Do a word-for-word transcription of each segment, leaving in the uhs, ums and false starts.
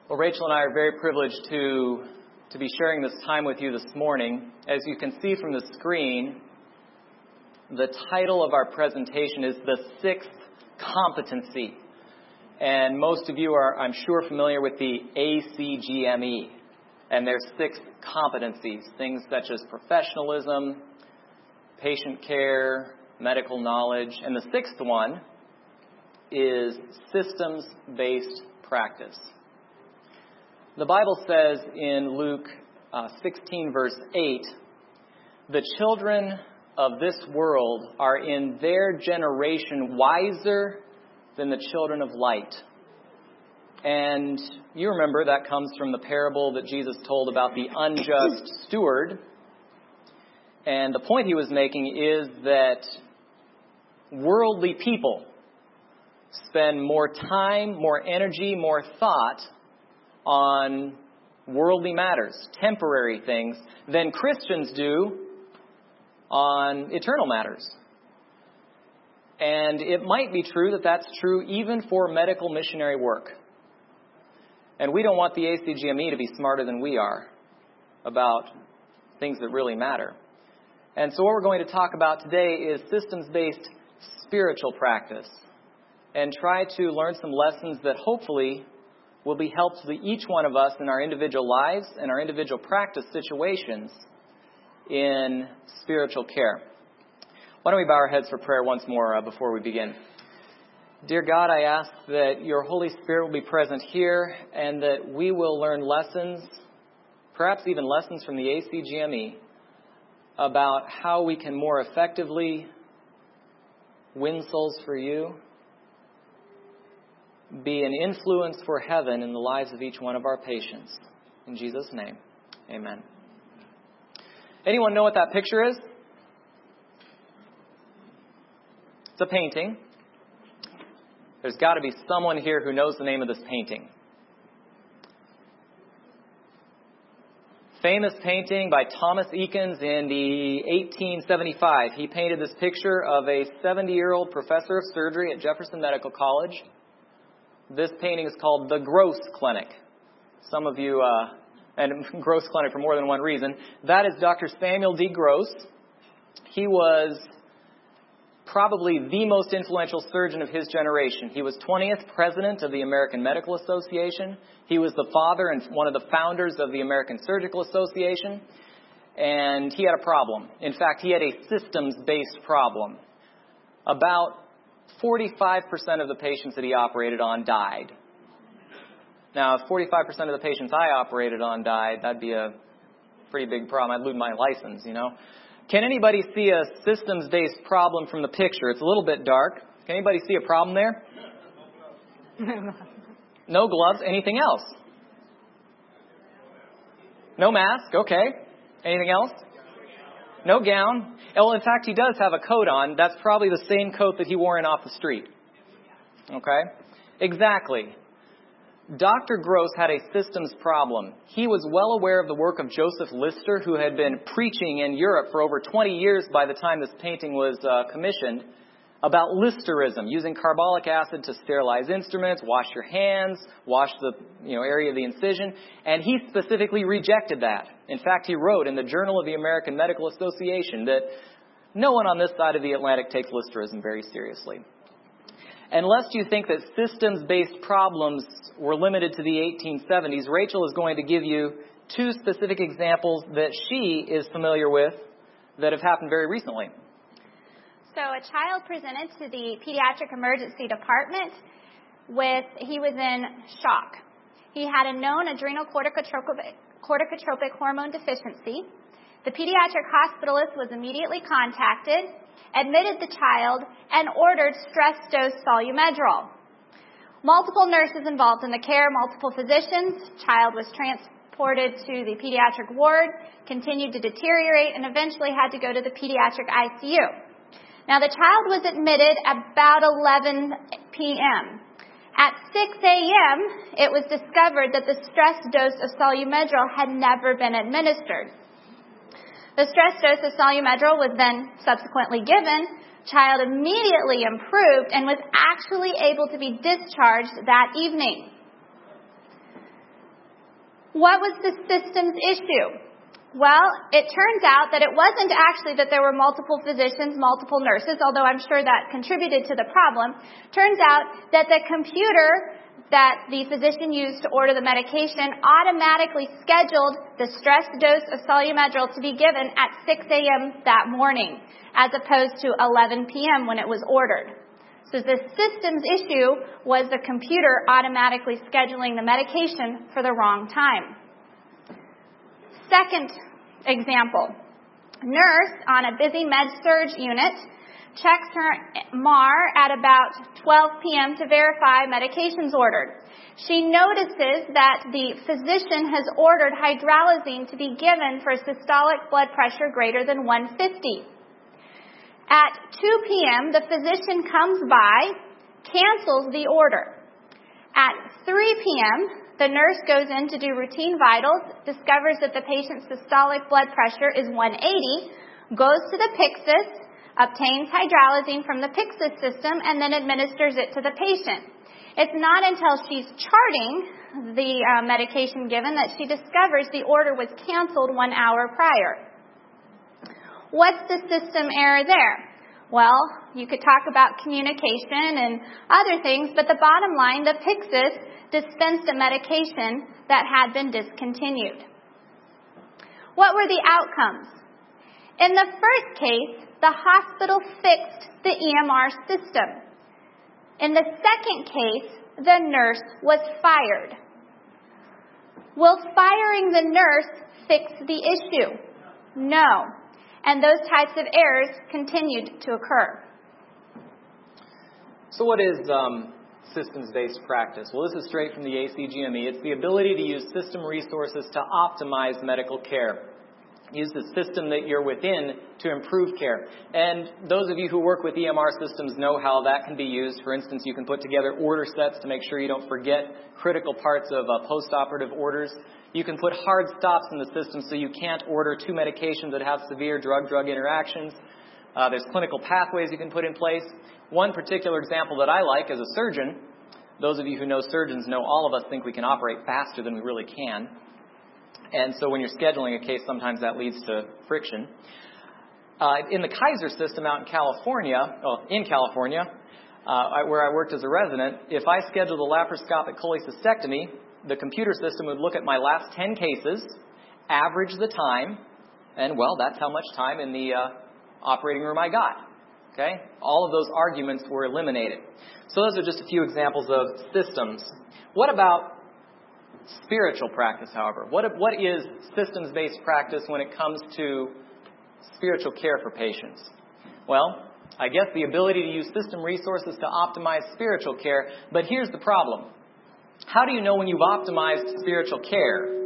Well, Rachel and I are very privileged to, to be sharing this time with you this morning. As you can see from the screen, the title of our presentation is The Sixth Competency. And most of you are, I'm sure, familiar with the A C G M E and their six competencies, things such as professionalism, patient care, medical knowledge, and the sixth one is systems-based practice. The Bible says in Luke uh, sixteen, verse eight, the children of this world are in their generation wiser than the children of light. And you remember that comes from the parable that Jesus told about the unjust steward. And the point he was making is that worldly people spend more time, more energy, more thought on worldly matters, temporary things, than Christians do on eternal matters. And it might be true that that's true even for medical missionary work. And we don't want the A C G M E to be smarter than we are about things that really matter. And so what we're going to talk about today is systems-based spiritual practice, and try to learn some lessons that hopefully will be helpful to each one of us in our individual lives and our individual practice situations in spiritual care. Why don't we bow our heads for prayer once more uh, before we begin? Dear God, I ask that your Holy Spirit will be present here and that we will learn lessons, perhaps even lessons from the A C G M E, about how we can more effectively win souls for you, be an influence for heaven in the lives of each one of our patients. In Jesus' name, amen. Anyone know what that picture is? It's a painting. There's got to be someone here who knows the name of this painting. Famous painting by Thomas Eakins in the eighteen seventy-five. He painted this picture of a seventy-year-old professor of surgery at Jefferson Medical College. This painting is called The Gross Clinic. Some of you, uh, and Gross Clinic for more than one reason. That is Doctor Samuel D. Gross. He was probably the most influential surgeon of his generation. He was twentieth president of the American Medical Association. He was the father and one of the founders of the American Surgical Association. And he had a problem. In fact, he had a systems-based problem. About forty-five percent of the patients that he operated on died. Now, if forty-five percent of the patients I operated on died, that'd be a pretty big problem. I'd lose my license, you know. Can anybody see a systems-based problem from the picture? It's a little bit dark. Can anybody see a problem there? No gloves. Anything else? No mask. Okay. Anything else? No gown. Well, in fact, he does have a coat on. That's probably the same coat that he wore in off the street. Okay? Exactly. Doctor Gross had a systems problem. He was well aware of the work of Joseph Lister, who had been preaching in Europe for over twenty years by the time this painting was uh, commissioned, about Listerism, using carbolic acid to sterilize instruments, wash your hands, wash the you know area of the incision, and he specifically rejected that. In fact, he wrote in the Journal of the American Medical Association that no one on this side of the Atlantic takes Listerism very seriously. And lest you think that systems-based problems were limited to the eighteen seventies, Rachel is going to give you two specific examples that she is familiar with that have happened very recently. So a child presented to the pediatric emergency department with, he was in shock. He had a known adrenal corticotropic, corticotropic hormone deficiency. The pediatric hospitalist was immediately contacted, admitted the child, and ordered stress dose Solumedrol. Multiple nurses involved in the care, multiple physicians. Child was transported to the pediatric ward, continued to deteriorate, and eventually had to go to the pediatric I C U. Now, the child was admitted about eleven p.m. At six a.m., it was discovered that the stress dose of Solumedrol had never been administered. The stress dose of Solumedrol was then subsequently given. Child immediately improved and was actually able to be discharged that evening. What was the systems issue? Well, it turns out that it wasn't actually that there were multiple physicians, multiple nurses, although I'm sure that contributed to the problem. Turns out that the computer that the physician used to order the medication automatically scheduled the stress dose of Solu-Medrol to be given at six a.m. that morning, as opposed to eleven p.m. when it was ordered. So the systems issue was the computer automatically scheduling the medication for the wrong time. Second example, nurse on a busy med-surg unit checks her M A R at about twelve p.m. to verify medications ordered. She notices that the physician has ordered hydralazine to be given for systolic blood pressure greater than one fifty. At two p.m., the physician comes by, cancels the order. At three p.m., the nurse goes in to do routine vitals, discovers that the patient's systolic blood pressure is one eighty, goes to the Pyxis, obtains hydralazine from the Pyxis system, and then administers it to the patient. It's not until she's charting the uh, medication given that she discovers the order was canceled one hour prior. What's the system error there? Well, you could talk about communication and other things, but the bottom line, the Pyxis dispensed a medication that had been discontinued. What were the outcomes? In the first case, the hospital fixed the E M R system. In the second case, the nurse was fired. Will firing the nurse fix the issue? No. And those types of errors continued to occur. So what is um, systems-based practice? Well, this is straight from the A C G M E. It's the ability to use system resources to optimize medical care. Use the system that you're within to improve care. And those of you who work with E M R systems know how that can be used. For instance, you can put together order sets to make sure you don't forget critical parts of uh, post-operative orders. You can put hard stops in the system so you can't order two medications that have severe drug-drug interactions. Uh, there's clinical pathways you can put in place. One particular example that I like as a surgeon, those of you who know surgeons know all of us think we can operate faster than we really can. And so when you're scheduling a case, sometimes that leads to friction. Uh, in the Kaiser system out in California, well, in California, uh, I, where I worked as a resident, if I scheduled a laparoscopic cholecystectomy, the computer system would look at my last ten cases, average the time, and, well, that's how much time in the uh, operating room I got. Okay? All of those arguments were eliminated. So those are just a few examples of systems. What about spiritual practice, however? What, what is systems-based practice when it comes to spiritual care for patients? Well, I guess the ability to use system resources to optimize spiritual care, but here's the problem. How do you know when you've optimized spiritual care?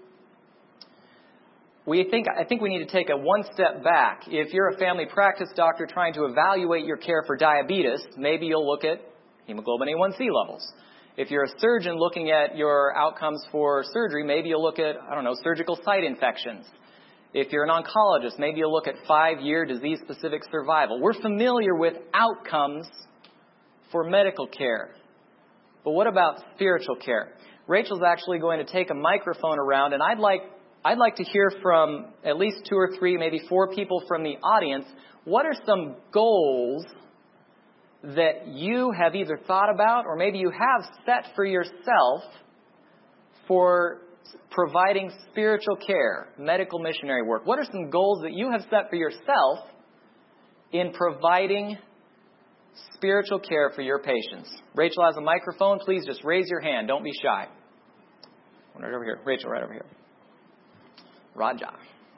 We think, I think we need to take a one step back. If you're a family practice doctor trying to evaluate your care for diabetes, maybe you'll look at hemoglobin A one C levels. If you're a surgeon looking at your outcomes for surgery, maybe you'll look at, I don't know, surgical site infections. If you're an oncologist, maybe you'll look at five-year disease-specific survival. We're familiar with outcomes for medical care. But what about spiritual care? Rachel's actually going to take a microphone around, and I'd like I'd like to hear from at least two or three, maybe four people from the audience. What are some goals that you have either thought about or maybe you have set for yourself for providing spiritual care, medical missionary work? What are some goals that you have set for yourself in providing spiritual care for your patients? Rachel has a microphone. Please just raise your hand. Don't be shy. Right over here. Rachel, right over here. Raja.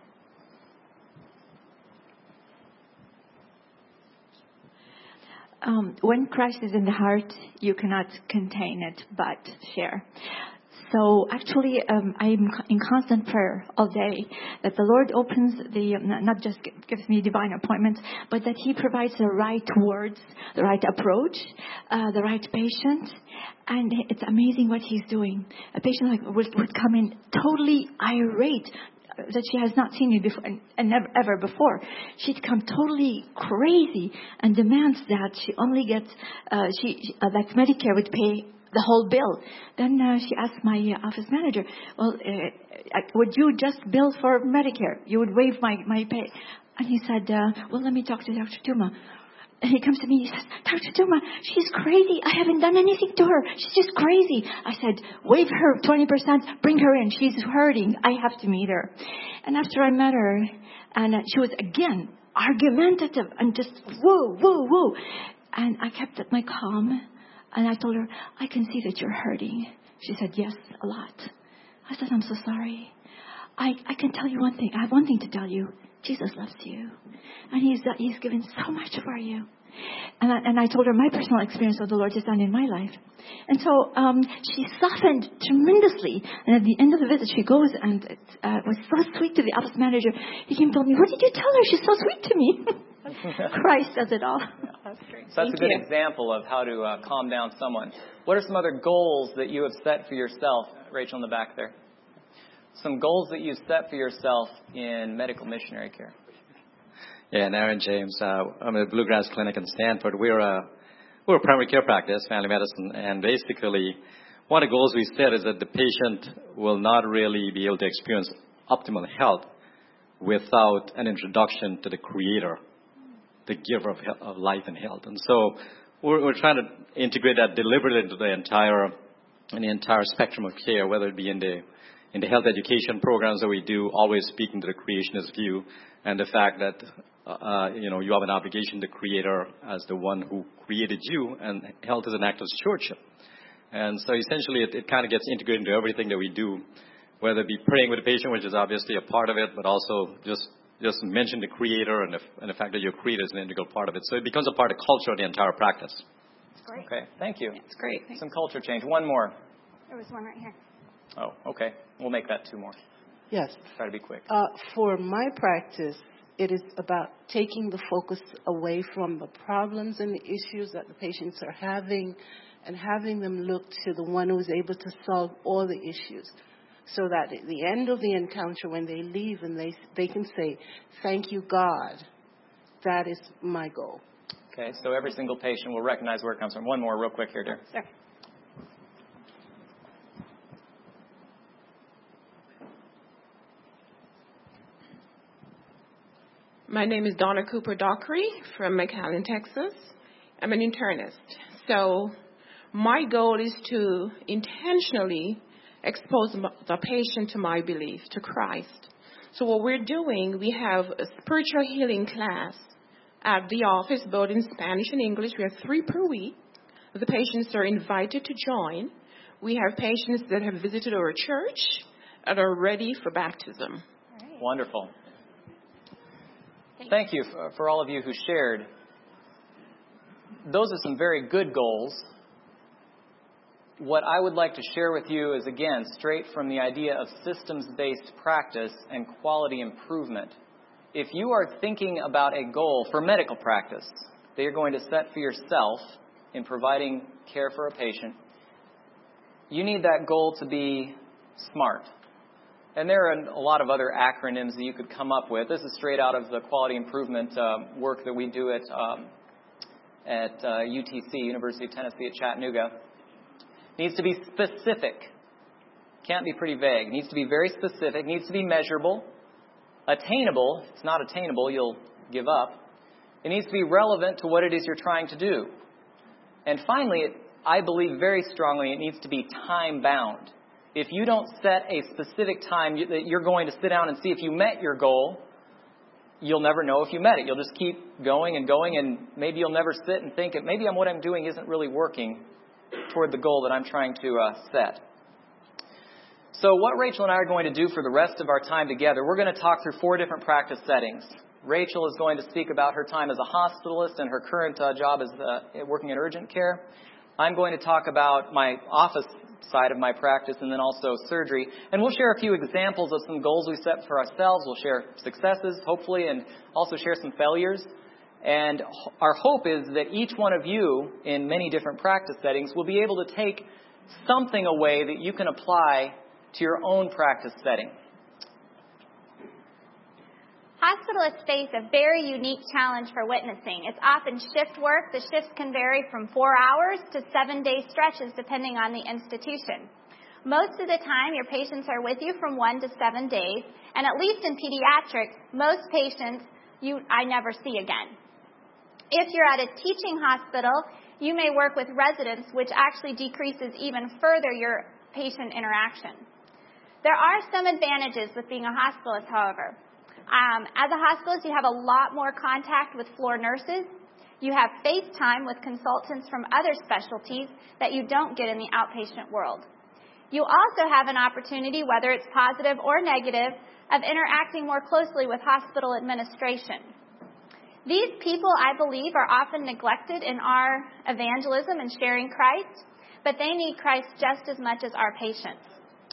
Um, when Christ is in the heart, you cannot contain it but share. So actually, um, I'm in constant prayer all day that the Lord opens the, not just gives me divine appointments, but that He provides the right words, the right approach, uh, the right patient. And it's amazing what He's doing. A patient like would, would come in totally irate, that she has not seen me before and, and never ever before. She'd come totally crazy and demands that she only gets, uh, she uh, that Medicare would pay the whole bill. Then uh, she asked my uh, office manager, well, uh, would you just bill for Medicare? You would waive my, my pay. And he said, uh, well, let me talk to Doctor Tuma. And he comes to me, he says, Doctor Tuma, she's crazy. I haven't done anything to her. She's just crazy. I said, waive her twenty percent, bring her in. She's hurting. I have to meet her. And after I met her, and uh, she was again argumentative and just woo, woo, woo. And I kept my calm. And I told her, I can see that you're hurting. She said, yes, a lot. I said, I'm so sorry. I, I can tell you one thing. I have one thing to tell you. Jesus loves you. And he's, uh, he's given so much for you. And I, and I told her my personal experience of the Lord has done in my life. And so um, she softened tremendously. And at the end of the visit, she goes and uh, was so sweet to the office manager. He came and told me, what did you tell her? She's so sweet to me. Christ does it all. That's great. So that's Thank a good you. example of how to uh, calm down someone. What are some other goals that you have set for yourself, Rachel in the back there? Some goals that you've set for yourself in medical missionary care. Yeah, and Aaron James, uh, I'm at Bluegrass Clinic in Stanford. We're a, we're a primary care practice, family medicine, and basically one of the goals we set is that the patient will not really be able to experience optimal health without an introduction to the Creator, the giver of, health, of life and health. And so we're, we're trying to integrate that deliberately into the entire, in the entire spectrum of care, whether it be in the in the health education programs that we do, always speaking to the creationist view and the fact that, uh, you know, you have an obligation to the Creator as the one who created you, and health is an act of stewardship. And so essentially it, it kind of gets integrated into everything that we do, whether it be praying with the patient, which is obviously a part of it, but also just just mention the Creator and the, and the fact that your Creator is an integral part of it. So it becomes a part of culture of the entire practice. That's great. Okay, thank you. It's great. Thanks. Some culture change. One more. There was one right here. Oh, okay. We'll make that two more. Yes. Try to be quick. Uh, for my practice, it is about taking the focus away from the problems and the issues that the patients are having and having them look to the one who is able to solve all the issues. So that at the end of the encounter, when they leave and they they can say, thank you, God. That is my goal. Okay, so every single patient will recognize where it comes from. One more real quick here, dear. Sure. My name is Donna Cooper Dockery from McAllen, Texas. I'm an internist. So my goal is to intentionally expose the patient to my belief, to Christ. So what we're doing, we have a spiritual healing class at the office, both in Spanish and English. We have three per week. The patients are invited to join. We have patients that have visited our church and are ready for baptism. Right. Wonderful. Thank you for, for all of you who shared. Those are some very good goals. What I would like to share with you is, again, straight from the idea of systems-based practice and quality improvement. If you are thinking about a goal for medical practice that you're going to set for yourself in providing care for a patient, you need that goal to be SMART. And there are a lot of other acronyms that you could come up with. This is straight out of the quality improvement uh, work that we do at um, at uh, U T C, University of Tennessee at Chattanooga. It needs to be specific. Can't be pretty vague. It needs to be very specific. It needs to be measurable. Attainable. If it's not attainable, you'll give up. It needs to be relevant to what it is you're trying to do. And finally, it, I believe very strongly it needs to be time-bound. If you don't set a specific time that you're going to sit down and see if you met your goal, you'll never know if you met it. You'll just keep going and going, and maybe you'll never sit and think, maybe what I'm doing isn't really working toward the goal that I'm trying to uh, set. So what Rachel and I are going to do for the rest of our time together, we're going to talk through four different practice settings. Rachel is going to speak about her time as a hospitalist and her current uh, job as uh, working in urgent care. I'm going to talk about my office side of my practice and then also surgery. And we'll share a few examples of some goals we set for ourselves. We'll share successes, hopefully, and also share some failures. And our hope is that each one of you in many different practice settings will be able to take something away that you can apply to your own practice setting. Hospitalists face a very unique challenge for witnessing. It's often shift work. The shifts can vary from four hours to seven-day stretches depending on the institution. Most of the time, your patients are with you from one to seven days, and at least in pediatrics, most patients you I never see again. If you're at a teaching hospital, you may work with residents, which actually decreases even further your patient interaction. There are some advantages with being a hospitalist, however. Um, as a hospitalist, you have a lot more contact with floor nurses. You have face time with consultants from other specialties that you don't get in the outpatient world. You also have an opportunity, whether it's positive or negative, of interacting more closely with hospital administration. These people, I believe, are often neglected in our evangelism and sharing Christ, but they need Christ just as much as our patients.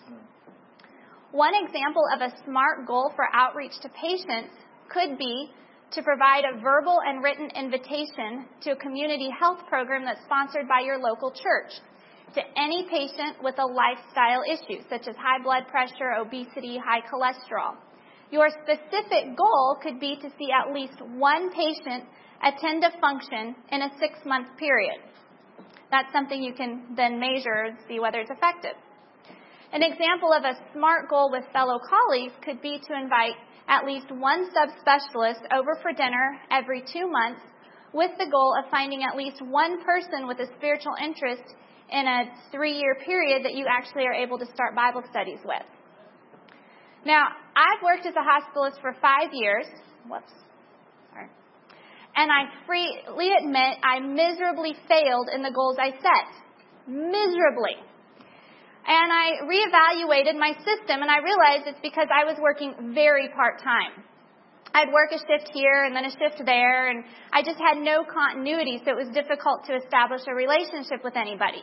One example of a SMART goal for outreach to patients could be to provide a verbal and written invitation to a community health program that's sponsored by your local church to any patient with a lifestyle issue, such as high blood pressure, obesity, high cholesterol. Your specific goal could be to see at least one patient attend a function in a six-month period. That's something you can then measure and see whether it's effective. An example of a SMART goal with fellow colleagues could be to invite at least one subspecialist over for dinner every two months with the goal of finding at least one person with a spiritual interest in a three-year period that you actually are able to start Bible studies with. Now, I've worked as a hospitalist for five years. Whoops. Sorry. And I freely admit I miserably failed in the goals I set. Miserably. And I reevaluated my system, and I realized it's because I was working very part-time. I'd work a shift here and then a shift there, and I just had no continuity, so it was difficult to establish a relationship with anybody.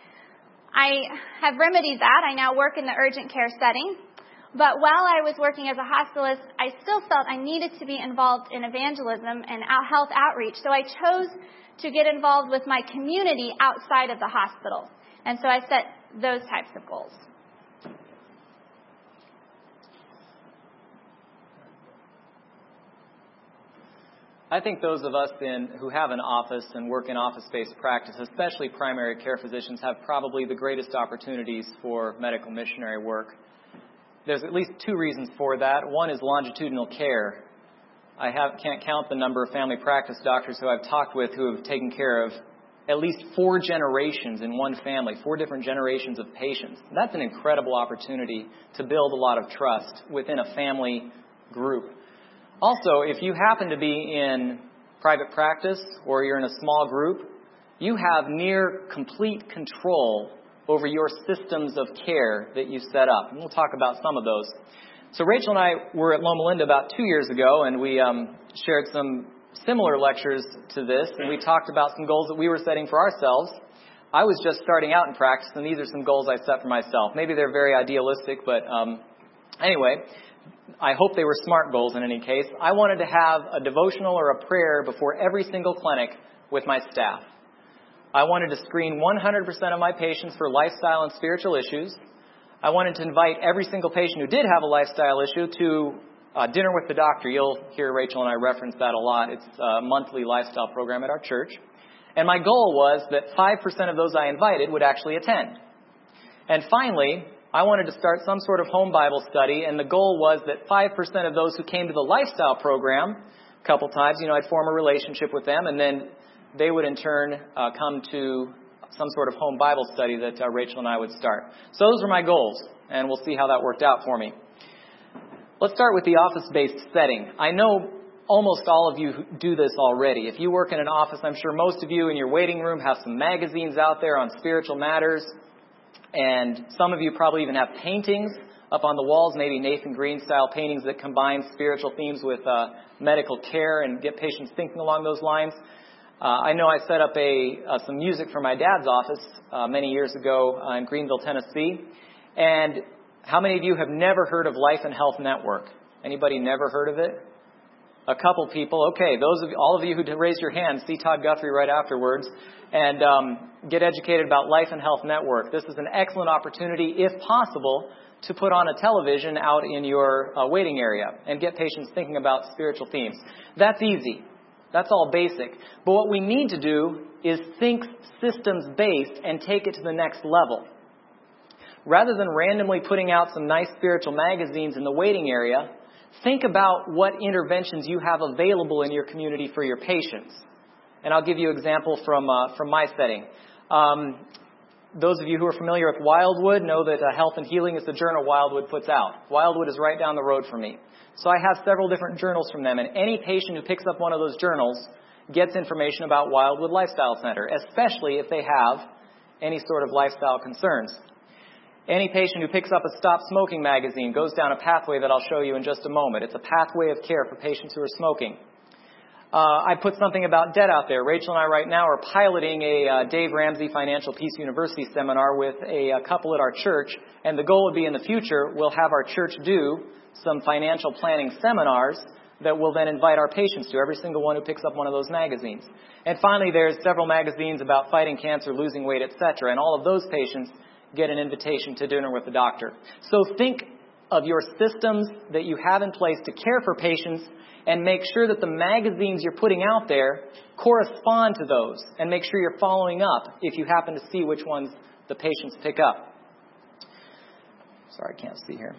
I have remedied that. I now work in the urgent care setting. But while I was working as a hospitalist, I still felt I needed to be involved in evangelism and health outreach, so I chose to get involved with my community outside of the hospital. And so I set those types of goals. I think those of us in, who have an office and work in office-based practice, especially primary care physicians, have probably the greatest opportunities for medical missionary work. There's at least two reasons for that. One is longitudinal care. I have, can't count the number of family practice doctors who I've talked with who have taken care of at least four generations in one family, four different generations of patients. That's an incredible opportunity to build a lot of trust within a family group. Also, if you happen to be in private practice or you're in a small group, you have near complete control over your systems of care that you set up. And we'll talk about some of those. So Rachel and I were at Loma Linda about two years ago, and we um, shared some similar lectures to this, and we talked about some goals that we were setting for ourselves. I was just starting out in practice, and these are some goals I set for myself. Maybe they're very idealistic, but um, anyway, I hope they were SMART goals in any case. I wanted to have a devotional or a prayer before every single clinic with my staff. I wanted to screen one hundred percent of my patients for lifestyle and spiritual issues. I wanted to invite every single patient who did have a lifestyle issue to uh, dinner with the doctor. You'll hear Rachel and I reference that a lot. It's a monthly lifestyle program at our church. And my goal was that five percent of those I invited would actually attend. And finally, I wanted to start some sort of home Bible study, and the goal was that five percent of those who came to the lifestyle program a couple times, you know, I'd form a relationship with them, and then they would in turn uh, come to some sort of home Bible study that uh, Rachel and I would start. So those were my goals, and we'll see how that worked out for me. Let's start with the office-based setting. I know almost all of you do this already. If you work in an office, I'm sure most of you in your waiting room have some magazines out there on spiritual matters, and some of you probably even have paintings up on the walls, maybe Nathan Green-style paintings that combine spiritual themes with uh, medical care and get patients thinking along those lines. Uh, I know I set up a uh, some music for my dad's office uh, many years ago uh, in Greenville, Tennessee. And how many of you have never heard of Life and Health Network? Anybody never heard of it? A couple people. Okay, those of all of you who raised your hand, see Todd Guthrie right afterwards, and um, get educated about Life and Health Network. This is an excellent opportunity, if possible, to put on a television out in your uh, waiting area and get patients thinking about spiritual themes. That's easy. That's all basic. But what we need to do is think systems-based and take it to the next level. Rather than randomly putting out some nice spiritual magazines in the waiting area, think about what interventions you have available in your community for your patients. And I'll give you an example from, uh, from my setting. Um, Those of you who are familiar with Wildwood know that uh, Health and Healing is the journal Wildwood puts out. Wildwood is right down the road from me. So I have several different journals from them, and any patient who picks up one of those journals gets information about Wildwood Lifestyle Center, especially if they have any sort of lifestyle concerns. Any patient who picks up a Stop Smoking magazine goes down a pathway that I'll show you in just a moment. It's a pathway of care for patients who are smoking. Uh, I put something about debt out there. Rachel and I right now are piloting a uh, Dave Ramsey Financial Peace University seminar with a, a couple at our church, and the goal would be in the future we'll have our church do some financial planning seminars that we'll then invite our patients to, every single one who picks up one of those magazines. And finally, there's several magazines about fighting cancer, losing weight, et cetera, and all of those patients get an invitation to dinner with the doctor. So think of your systems that you have in place to care for patients, and make sure that the magazines you're putting out there correspond to those, and make sure you're following up if you happen to see which ones the patients pick up. Sorry, I can't see here.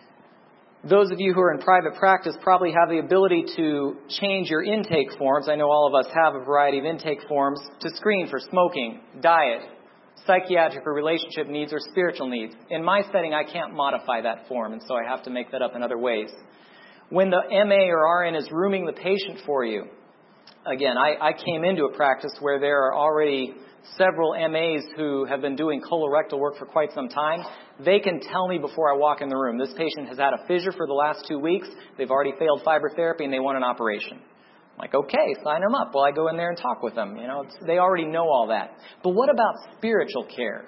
Those of you who are in private practice probably have the ability to change your intake forms. I know all of us have a variety of intake forms to screen for smoking, diet, psychiatric or relationship needs, or spiritual needs. In my setting, I can't modify that form, and so I have to make that up in other ways. When the M A or R N is rooming the patient for you, again, I, I came into a practice where there are already several M As who have been doing colorectal work for quite some time. They can tell me before I walk in the room, this patient has had a fissure for the last two weeks, they've already failed fiber therapy, and they want an operation. I'm like, okay, sign them up. Well, I go in there and talk with them. You know, it's, they already know all that. But what about spiritual care?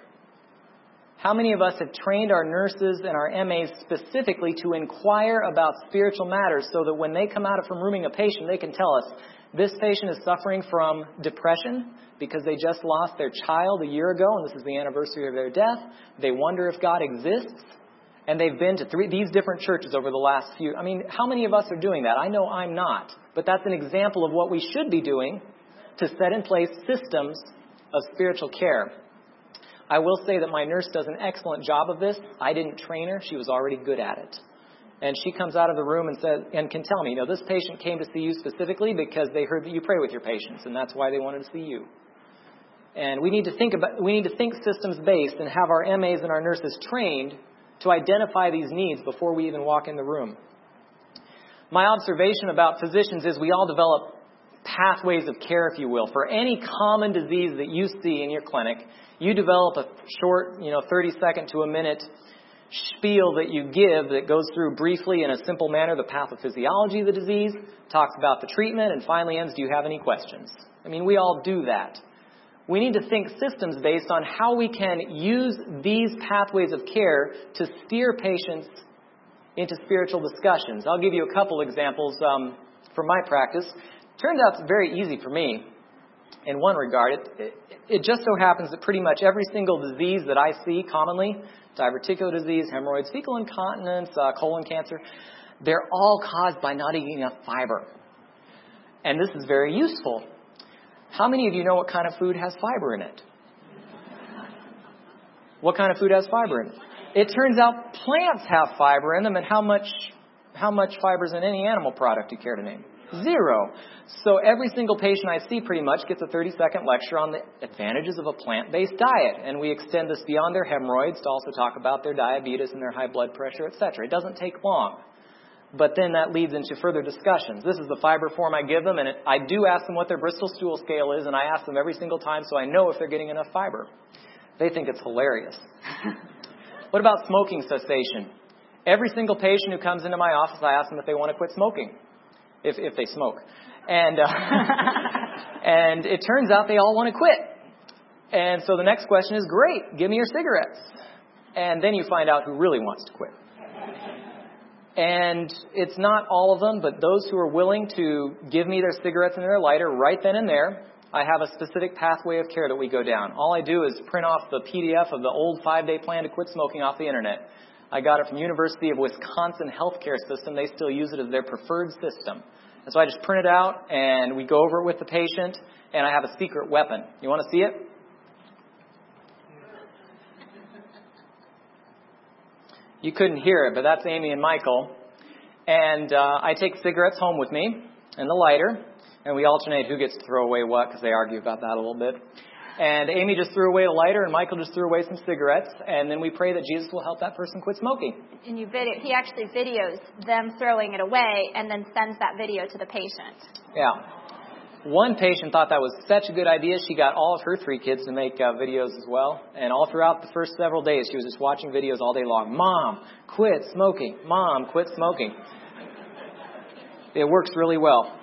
How many of us have trained our nurses and our M As specifically to inquire about spiritual matters so that when they come out from rooming a patient, they can tell us, this patient is suffering from depression because they just lost their child a year ago and this is the anniversary of their death. They wonder if God exists. And they've been to three these different churches over the last few. I mean, how many of us are doing that? I know I'm not. But that's an example of what we should be doing to set in place systems of spiritual care. I will say that my nurse does an excellent job of this. I didn't train her. She was already good at it. And she comes out of the room and says, and can tell me, you know, this patient came to see you specifically because they heard that you pray with your patients, and that's why they wanted to see you. And we need to think about, we need to think systems based and have our M As and our nurses trained to identify these needs before we even walk in the room. My observation about physicians is we all develop pathways of care, if you will. For any common disease that you see in your clinic, you develop a short, you know, thirty second to a minute spiel that you give that goes through briefly in a simple manner the pathophysiology of the disease, talks about the treatment, and finally ends, do you have any questions? I mean, we all do that. We need to think systems based on how we can use these pathways of care to steer patients into spiritual discussions. I'll give you a couple examples um, from my practice. Turns out it's very easy for me in one regard. It, it, it just so happens that pretty much every single disease that I see commonly, diverticular disease, hemorrhoids, fecal incontinence, uh, colon cancer, they're all caused by not eating enough fiber. And this is very useful. How many of you know what kind of food has fiber in it? What kind of food has fiber in it? It turns out plants have fiber in them, and how much how much fiber is in any animal product, you care to name? Zero. So every single patient I see pretty much gets a thirty second lecture on the advantages of a plant-based diet. And we extend this beyond their hemorrhoids to also talk about their diabetes and their high blood pressure, et cetera. It doesn't take long. But then that leads into further discussions. This is the fiber form I give them, and it, I do ask them what their Bristol stool scale is, and I ask them every single time so I know if they're getting enough fiber. They think it's hilarious. What about smoking cessation? Every single patient who comes into my office, I ask them if they want to quit smoking, if if they smoke. And, uh, and it turns out they all want to quit. And so the next question is, great, give me your cigarettes. And then you find out who really wants to quit. And it's not all of them, but those who are willing to give me their cigarettes and their lighter right then and there, I have a specific pathway of care that we go down. All I do is print off the P D F of the old five-day plan to quit smoking off the internet. I got it from University of Wisconsin Healthcare System. They still use it as their preferred system. And so I just print it out, and we go over it with the patient, and I have a secret weapon. You want to see it? You couldn't hear it, but that's Amy and Michael. And uh, I take cigarettes home with me and the lighter, and we alternate who gets to throw away what, because they argue about that a little bit. And Amy just threw away the lighter, and Michael just threw away some cigarettes, and then we pray that Jesus will help that person quit smoking. And you video, he actually videos them throwing it away and then sends that video to the patient. Yeah. One patient thought that was such a good idea, she got all of her three kids to make uh, videos as well. And all throughout the first several days, she was just watching videos all day long. Mom, quit smoking. Mom, quit smoking. It works really well.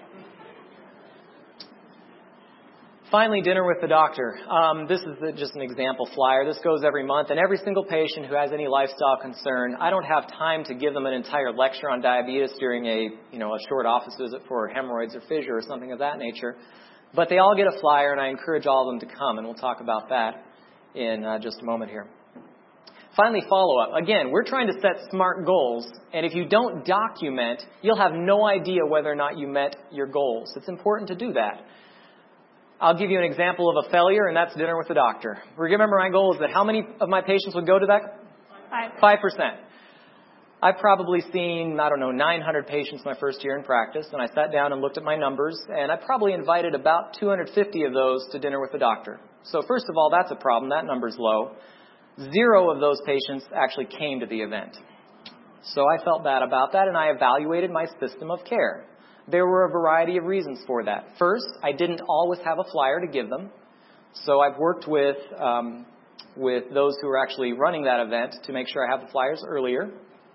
Finally, dinner with the doctor. Um, this is the, just an example flyer. This goes every month, and every single patient who has any lifestyle concern, I don't have time to give them an entire lecture on diabetes during a, you know, a short office visit for hemorrhoids or fissure or something of that nature. But they all get a flyer, and I encourage all of them to come, and we'll talk about that in uh, just a moment here. Finally, follow-up. Again, we're trying to set SMART goals, and if you don't document, you'll have no idea whether or not you met your goals. It's important to do that. I'll give you an example of a failure, and that's dinner with the doctor. Remember, my goal is that how many of my patients would go to that? Five. Five percent. I've probably seen, I don't know, nine hundred patients my first year in practice, and I sat down and looked at my numbers, and I probably invited about two hundred fifty of those to dinner with the doctor. So first of all, that's a problem. That number's low. Zero of those patients actually came to the event. So I felt bad about that, and I evaluated my system of care. There were a variety of reasons for that. First, I didn't always have a flyer to give them. So I've worked with um, with those who are actually running that event to make sure I have the flyers earlier.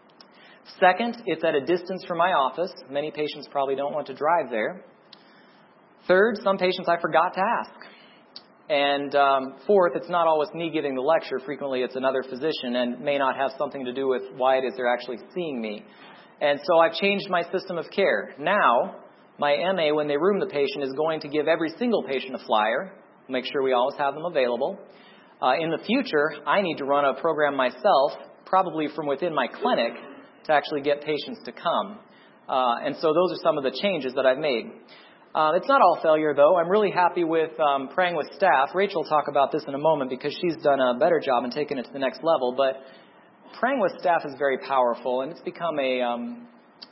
Second, it's at a distance from my office. Many patients probably don't want to drive there. Third, some patients I forgot to ask. And um, fourth, it's not always me giving the lecture. Frequently, it's another physician and may not have something to do with why it is they're actually seeing me. And so I've changed my system of care. Now, my M A, when they room the patient, is going to give every single patient a flyer, make sure we always have them available. Uh, in the future, I need to run a program myself, probably from within my clinic, to actually get patients to come. Uh, and so those are some of the changes that I've made. Uh, it's not all failure, though. I'm really happy with um, praying with staff. Rachel will talk about this in a moment because she's done a better job in taking it to the next level. But praying with staff is very powerful, and it's become a um,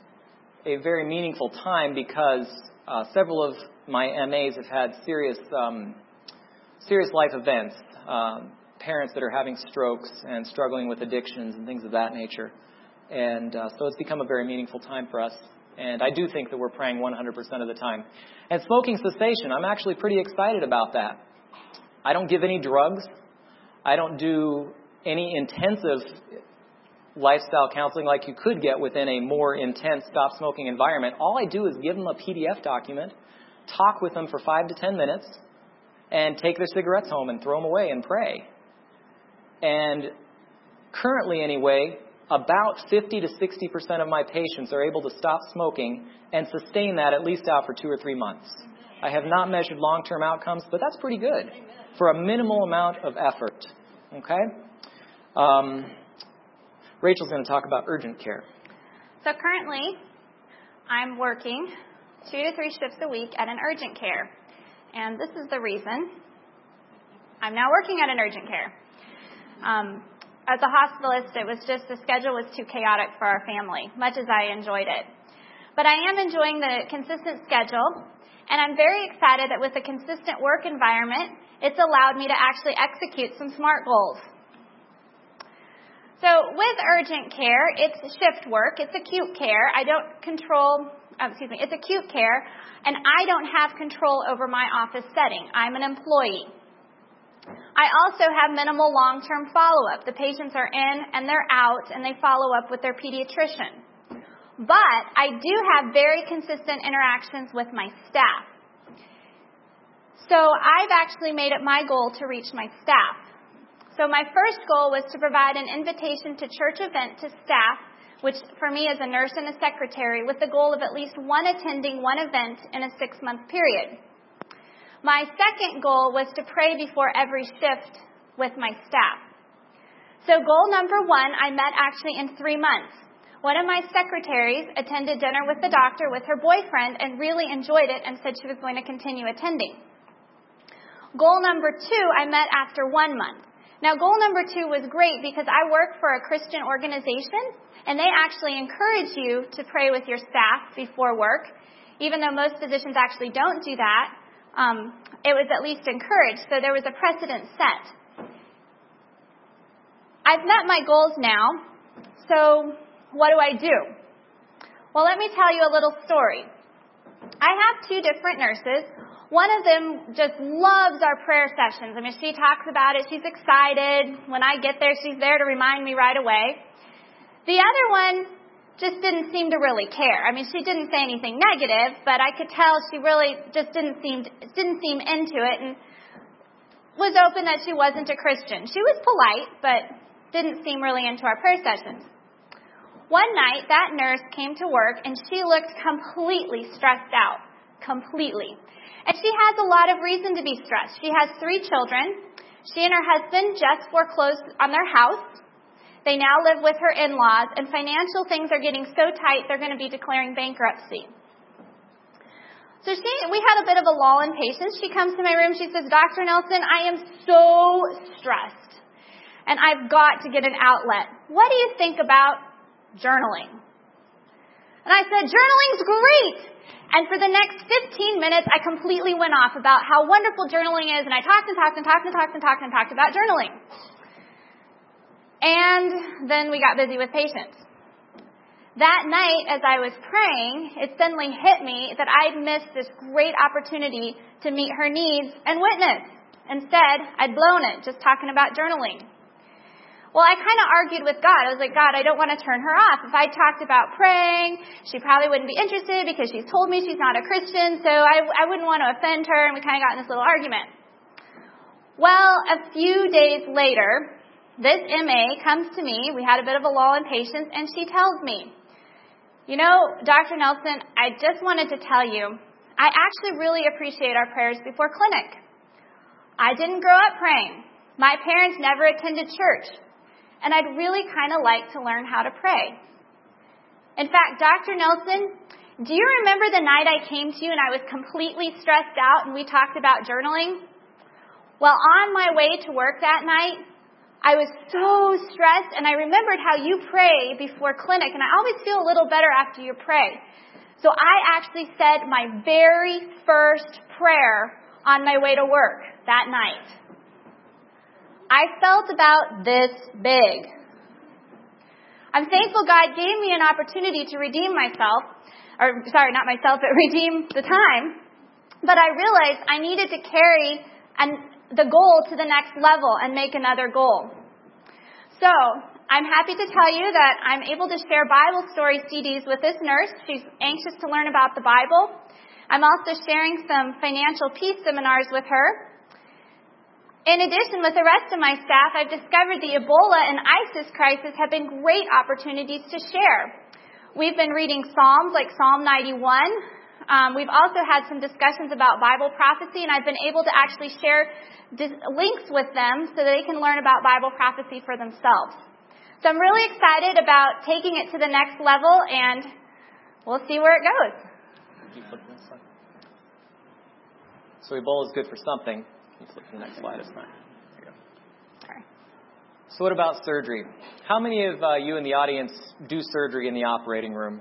a very meaningful time because uh, several of my M As have had serious um, serious life events, um, parents that are having strokes and struggling with addictions and things of that nature. And uh, so it's become a very meaningful time for us. And I do think that we're praying one hundred percent of the time. And smoking cessation, I'm actually pretty excited about that. I don't give any drugs. I don't do any intensive lifestyle counseling like you could get within a more intense stop smoking environment. All I do is give them a P D F document, talk with them for five to ten minutes, and take their cigarettes home and throw them away and pray. And currently anyway, about fifty to sixty percent of my patients are able to stop smoking and sustain that at least out for two or three months. I have not measured long-term outcomes, but that's pretty good for a minimal amount of effort. Okay? Um, Rachel's going to talk about urgent care. So currently, I'm working two to three shifts a week at an urgent care. And this is the reason I'm now working at an urgent care. Um, as a hospitalist, it was just the schedule was too chaotic for our family, much as I enjoyed it. But I am enjoying the consistent schedule, and I'm very excited that with a consistent work environment, it's allowed me to actually execute some SMART goals. So with urgent care, it's shift work, it's acute care. I don't control, oh, excuse me, it's acute care, and I don't have control over my office setting. I'm an employee. I also have minimal long-term follow-up. The patients are in and they're out, and they follow up with their pediatrician. But I do have very consistent interactions with my staff. So I've actually made it my goal to reach my staff. So my first goal was to provide an invitation to church event to staff, which for me is a nurse and a secretary, with the goal of at least one attending one event in a six-month period. My second goal was to pray before every shift with my staff. So goal number one, I met actually in three months. One of my secretaries attended dinner with the doctor with her boyfriend and really enjoyed it and said she was going to continue attending. Goal number two, I met after one month. Now, goal number two was great because I work for a Christian organization, and they actually encourage you to pray with your staff before work. Even though most physicians actually don't do that, um, it was at least encouraged, so there was a precedent set. I've met my goals now, so what do I do? Well, let me tell you a little story. I have two different nurses. One of them just loves our prayer sessions. I mean, she talks about it. She's excited. When I get there, she's there to remind me right away. The other one just didn't seem to really care. I mean, she didn't say anything negative, but I could tell she really just didn't seem didn't seem into it and was open that she wasn't a Christian. She was polite, but didn't seem really into our prayer sessions. One night, that nurse came to work, and she looked completely stressed out. Completely. And she has a lot of reason to be stressed. She has three children. She and her husband just foreclosed on their house. They now live with her in-laws, and financial things are getting so tight they're going to be declaring bankruptcy. So she, we had a bit of a lull in patience. She comes to my room. She says, Doctor Nelson, I am so stressed, and I've got to get an outlet. What do you think about journaling? And I said, journaling's great. And for the next fifteen minutes, I completely went off about how wonderful journaling is, and I talked and talked and talked and talked and talked and talked about journaling. And then we got busy with patients. That night, as I was praying, it suddenly hit me that I'd missed this great opportunity to meet her needs and witness. Instead, I'd blown it just talking about journaling. Well, I kind of argued with God. I was like, God, I don't want to turn her off. If I talked about praying, she probably wouldn't be interested because she's told me she's not a Christian, so I, I wouldn't want to offend her, and we kind of got in this little argument. Well, a few days later, this M A comes to me. We had a bit of a lull in patience, and she tells me, you know, Doctor Nelson, I just wanted to tell you, I actually really appreciate our prayers before clinic. I didn't grow up praying. My parents never attended church. And I'd really kind of like to learn how to pray. In fact, Doctor Nelson, do you remember the night I came to you and I was completely stressed out and we talked about journaling? Well, on my way to work that night, I was so stressed and I remembered how you pray before clinic, and I always feel a little better after you pray. So I actually said my very first prayer on my way to work that night. I felt about this big. I'm thankful God gave me an opportunity to redeem myself, or sorry, not myself, but redeem the time. But I realized I needed to carry an, the goal to the next level and make another goal. So I'm happy to tell you that I'm able to share Bible story C Ds with this nurse. She's anxious to learn about the Bible. I'm also sharing some financial peace seminars with her. In addition, with the rest of my staff, I've discovered the Ebola and ISIS crisis have been great opportunities to share. We've been reading Psalms like Psalm ninety-one. Um, we've also had some discussions about Bible prophecy, and I've been able to actually share dis- links with them so that they can learn about Bible prophecy for themselves. So I'm really excited about taking it to the next level, and we'll see where it goes. So Ebola is good for something. Can you flip to the next slide? It's not. There you go. Sorry. So what about surgery? How many of uh, you in the audience do surgery in the operating room?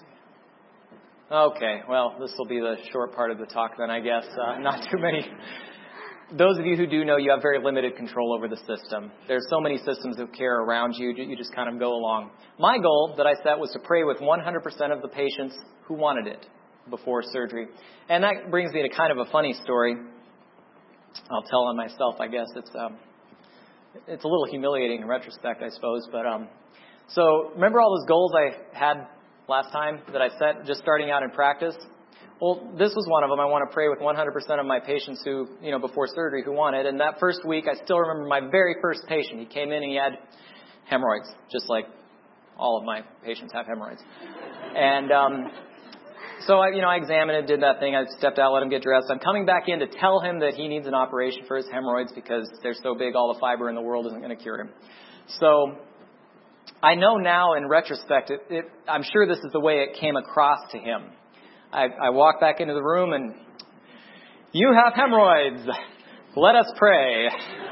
Okay, well, this will be the short part of the talk then, I guess. Uh, not too many. Those of you who do know, you have very limited control over the system. There's so many systems of care around you, you just kind of go along. My goal that I set was to pray with one hundred percent of the patients who wanted it before surgery. And that brings me to kind of a funny story. I'll tell on myself, I guess. It's um, it's a little humiliating in retrospect, I suppose. But um, so remember all those goals I had last time that I set just starting out in practice? Well, this was one of them. I want to pray with one hundred percent of my patients who, you know, before surgery who want it. And that first week, I still remember my very first patient. He came in and he had hemorrhoids, just like all of my patients have hemorrhoids. And um, so, I, you know, I examined it, did that thing. I stepped out, let him get dressed. I'm coming back in to tell him that he needs an operation for his hemorrhoids because they're so big, all the fiber in the world isn't going to cure him. So I know now in retrospect, it, it, I'm sure this is the way it came across to him. I, I walked back into the room and, "You have hemorrhoids. Let us pray."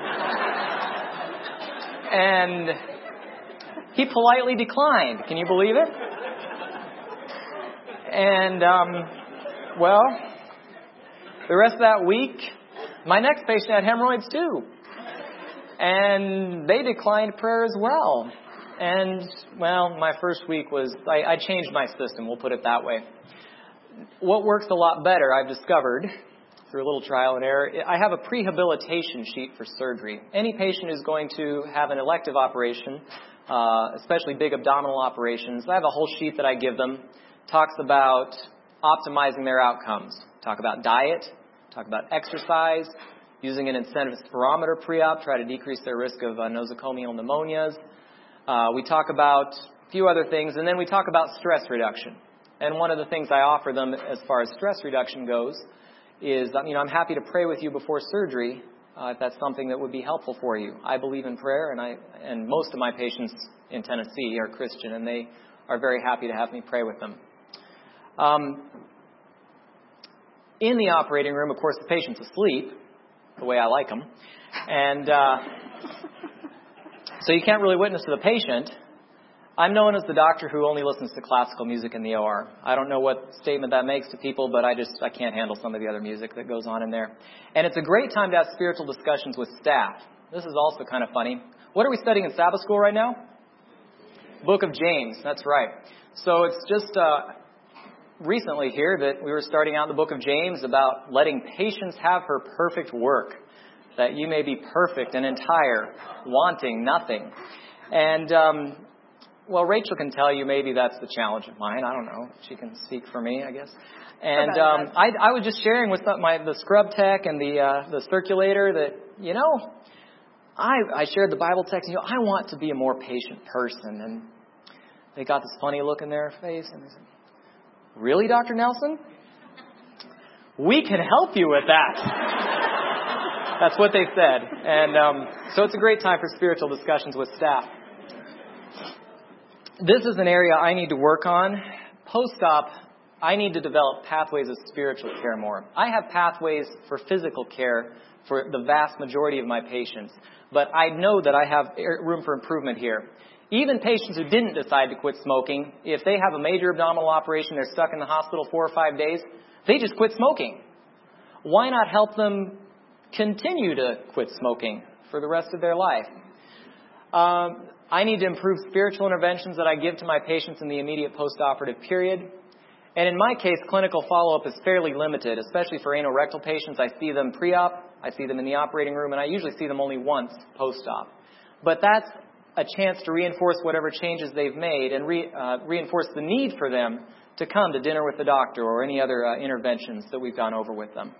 And he politely declined. Can you believe it? And, um, well, the rest of that week, my next patient had hemorrhoids too. And they declined prayer as well. And, well, my first week was, I, I changed my system, we'll put it that way. What works a lot better, I've discovered, through a little trial and error, I have a prehabilitation sheet for surgery. Any patient who's going to have an elective operation, uh, especially big abdominal operations, I have a whole sheet that I give them. Talks about optimizing their outcomes. Talk about diet, talk about exercise, using an incentive spirometer pre-op, try to decrease their risk of uh, nosocomial pneumonias. Uh, we talk about a few other things, and then we talk about stress reduction. And one of the things I offer them as far as stress reduction goes is, you know, I'm happy to pray with you before surgery uh, if that's something that would be helpful for you. I believe in prayer, and I and most of my patients in Tennessee are Christian, and they are very happy to have me pray with them. Um, in the operating room, of course, the patient's asleep, the way I like them. And uh, so you can't really witness to the patient. I'm known as the doctor who only listens to classical music in the O R. I don't know what statement that makes to people, but I just I can't handle some of the other music that goes on in there. And it's a great time to have spiritual discussions with staff. This is also kind of funny. What are we studying in Sabbath school right now? Book of James, that's right. So it's just uh, recently here that we were starting out in the book of James about letting patience have her perfect work, that you may be perfect and entire, wanting nothing. And um Well, Rachel can tell you maybe that's the challenge of mine. I don't know. She can speak for me, I guess. And um, I, I was just sharing with my the scrub tech and the uh, the circulator that, you know, I I shared the Bible text. And, you know, I want to be a more patient person. And they got this funny look in their face. And they said, "Really, Doctor Nelson? We can help you with that." That's what they said. And um, so it's a great time for spiritual discussions with staff. This is an area I need to work on. Post-op, I need to develop pathways of spiritual care more. I have pathways for physical care for the vast majority of my patients, but I know that I have room for improvement here. Even patients who didn't decide to quit smoking, if they have a major abdominal operation, they're stuck in the hospital four or five days, they just quit smoking. Why not help them continue to quit smoking for the rest of their life? Um, I need to improve spiritual interventions that I give to my patients in the immediate post-operative period. And in my case, clinical follow-up is fairly limited, especially for anorectal patients. I see them pre-op, I see them in the operating room, and I usually see them only once post-op. But that's a chance to reinforce whatever changes they've made and re, uh, reinforce the need for them to come to dinner with the doctor or any other uh, interventions that we've gone over with them.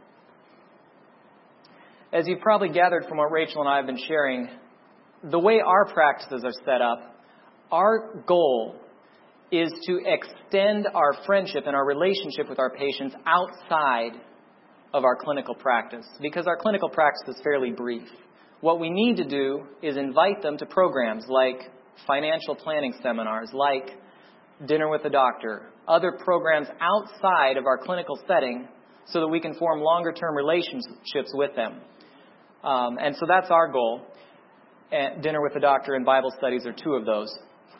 As you've probably gathered from what Rachel and I have been sharing, the way our practices are set up, our goal is to extend our friendship and our relationship with our patients outside of our clinical practice, because our clinical practice is fairly brief. What we need to do is invite them to programs like financial planning seminars, like dinner with the doctor, other programs outside of our clinical setting so that we can form longer-term relationships with them. Um, and so that's our goal. And dinner with the doctor and Bible studies are two of those.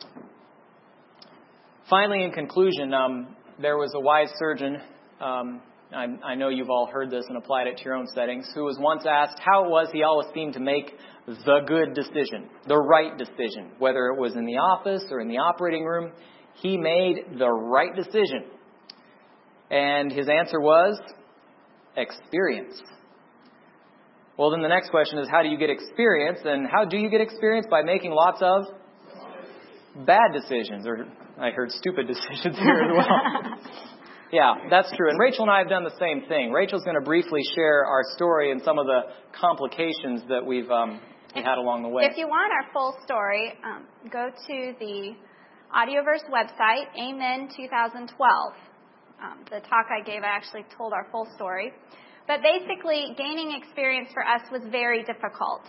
Finally, in conclusion, um, there was a wise surgeon, um, I, I know you've all heard this and applied it to your own settings, who was once asked how it was he always seemed to make the good decision, the right decision. Whether it was in the office or in the operating room, he made the right decision. And his answer was experience. Well, then the next question is, how do you get experience? And how do you get experience? By making lots of bad decisions, or I heard stupid decisions here as well. Yeah, that's true. And Rachel and I have done the same thing. Rachel's going to briefly share our story and some of the complications that we've um, we had along the way. If you want our full story, um, go to the Audioverse website, Amen twenty twelve. Um, the talk I gave, I actually told our full story. But basically, gaining experience for us was very difficult.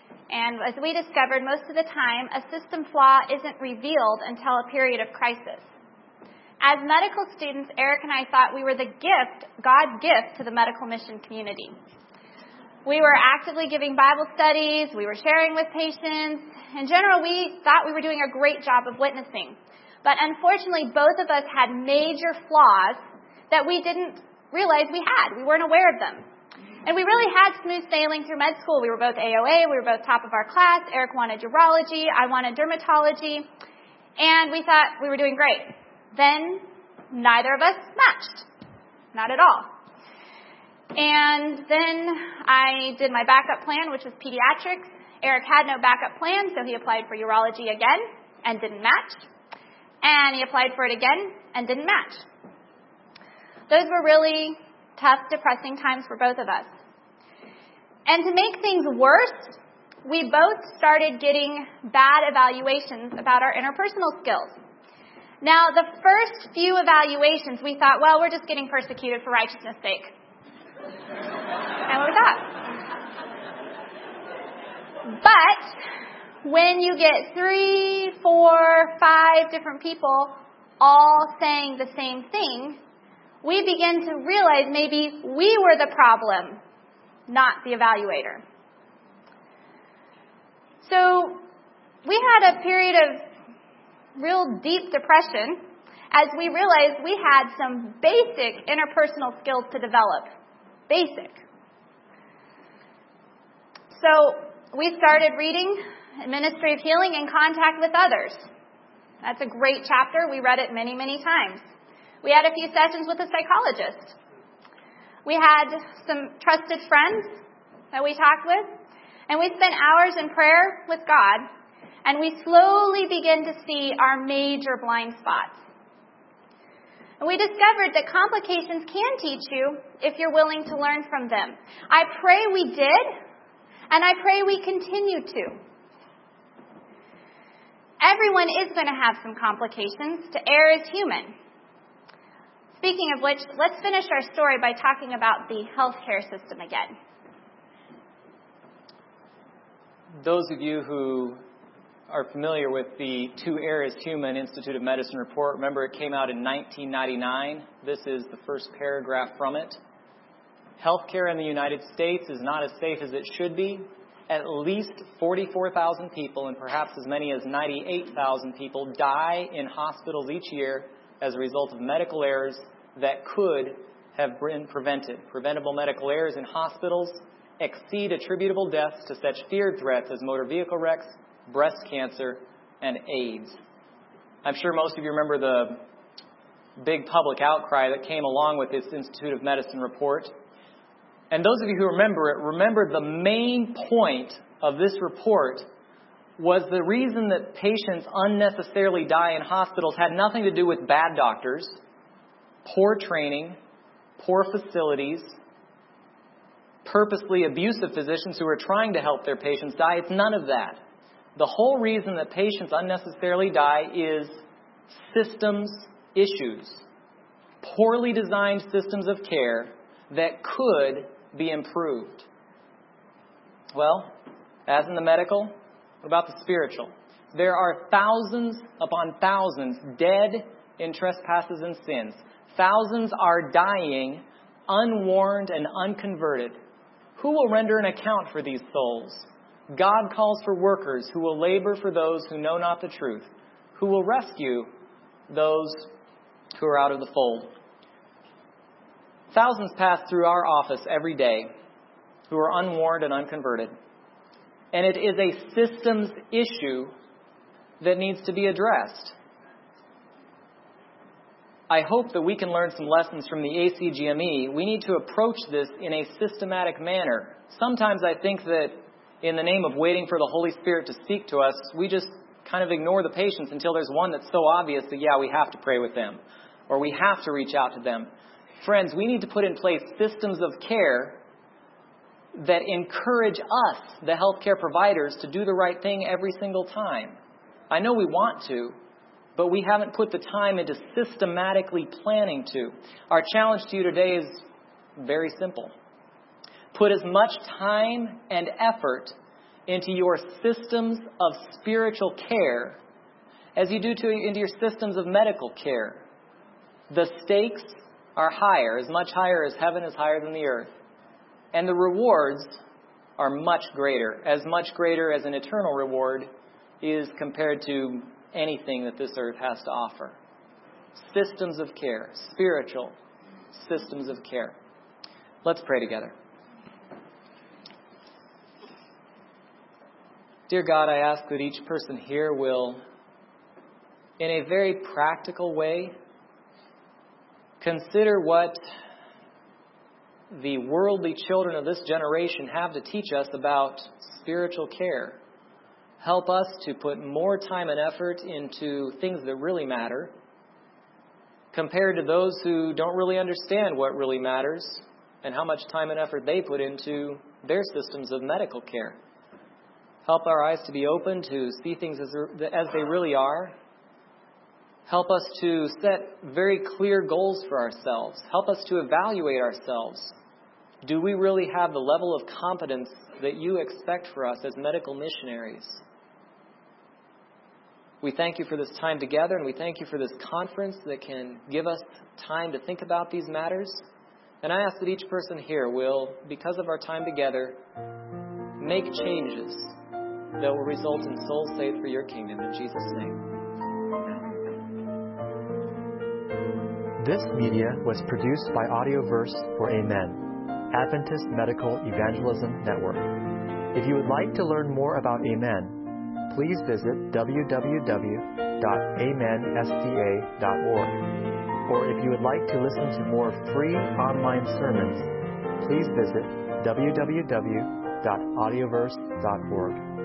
And as we discovered, most of the time, a system flaw isn't revealed until a period of crisis. As medical students, Eric and I thought we were the gift, God's gift to the medical mission community. We were actively giving Bible studies. We were sharing with patients. In general, we thought we were doing a great job of witnessing. But unfortunately, both of us had major flaws that we didn't realize we had. We weren't aware of them. And we really had smooth sailing through med school. We were both A O A. We were both top of our class. Eric wanted urology. I wanted dermatology. And we thought we were doing great. Then neither of us matched. Not at all. And then I did my backup plan, which was pediatrics. Eric had no backup plan, so he applied for urology again and didn't match. And he applied for it again and didn't match. Those were really tough, depressing times for both of us. And to make things worse, we both started getting bad evaluations about our interpersonal skills. Now, the first few evaluations, we thought, well, we're just getting persecuted for righteousness' sake. And we thought. But when you get three, four, five different people all saying the same thing, we begin to realize maybe we were the problem, not the evaluator. So we had a period of real deep depression as we realized we had some basic interpersonal skills to develop. Basic. So we started reading Ministry of Healing in Contact with Others. That's a great chapter. We read it many, many times. We had a few sessions with a psychologist. We had some trusted friends that we talked with, and we spent hours in prayer with God, and we slowly began to see our major blind spots. And we discovered that complications can teach you if you're willing to learn from them. I pray we did, and I pray we continue to. Everyone is going to have some complications. To err is human. Speaking of which, let's finish our story by talking about the healthcare system again. Those of you who are familiar with the To Err is Human Institute of Medicine report, remember it came out in nineteen ninety-nine. This is the first paragraph from it. Healthcare in the United States is not as safe as it should be. At least forty-four thousand people and perhaps as many as ninety-eight thousand people die in hospitals each year as a result of medical errors that could have been prevented. Preventable medical errors in hospitals exceed attributable deaths to such feared threats as motor vehicle wrecks, breast cancer, and AIDS. I'm sure most of you remember the big public outcry that came along with this Institute of Medicine report. And those of you who remember it, remember the main point of this report was the reason that patients unnecessarily die in hospitals had nothing to do with bad doctors, poor training, poor facilities, purposely abusive physicians who are trying to help their patients die. It's none of that. The whole reason that patients unnecessarily die is systems issues, poorly designed systems of care that could be improved. Well, as in the medical, what about the spiritual? There are thousands upon thousands dead in trespasses and sins. Thousands are dying unwarned and unconverted. Who will render an account for these souls? God calls for workers who will labor for those who know not the truth, who will rescue those who are out of the fold. Thousands pass through our office every day who are unwarned and unconverted. And it is a systems issue that needs to be addressed. I hope that we can learn some lessons from the A C G M E. We need to approach this in a systematic manner. Sometimes I think that in the name of waiting for the Holy Spirit to speak to us, we just kind of ignore the patients until there's one that's so obvious that, yeah, we have to pray with them, or we have to reach out to them. Friends, we need to put in place systems of care that encourage us, the healthcare providers, to do the right thing every single time. I know we want to, but we haven't put the time into systematically planning to. Our challenge to you today is very simple. Put as much time and effort into your systems of spiritual care as you do to into your systems of medical care. The stakes are higher, as much higher as heaven is higher than the earth. And the rewards are much greater, as much greater as an eternal reward is compared to anything that this earth has to offer. Systems of care, spiritual systems of care. Let's pray together. Dear God, I ask that each person here will, in a very practical way, consider what the worldly children of this generation have to teach us about spiritual care. Help us to put more time and effort into things that really matter, compared to those who don't really understand what really matters and how much time and effort they put into their systems of medical care. Help our eyes to be open to see things as, as they really are. Help us to set very clear goals for ourselves. Help us to evaluate ourselves. Do we really have the level of competence that you expect for us as medical missionaries? We thank you for this time together, and we thank you for this conference that can give us time to think about these matters. And I ask that each person here will, because of our time together, make changes that will result in souls saved for your kingdom. In Jesus' name. This media was produced by Audioverse for Amen, Adventist Medical Evangelism Network. If you would like to learn more about Amen, please visit w w w dot amen s d a dot org. Or if you would like to listen to more free online sermons, please visit w w w dot audioverse dot org.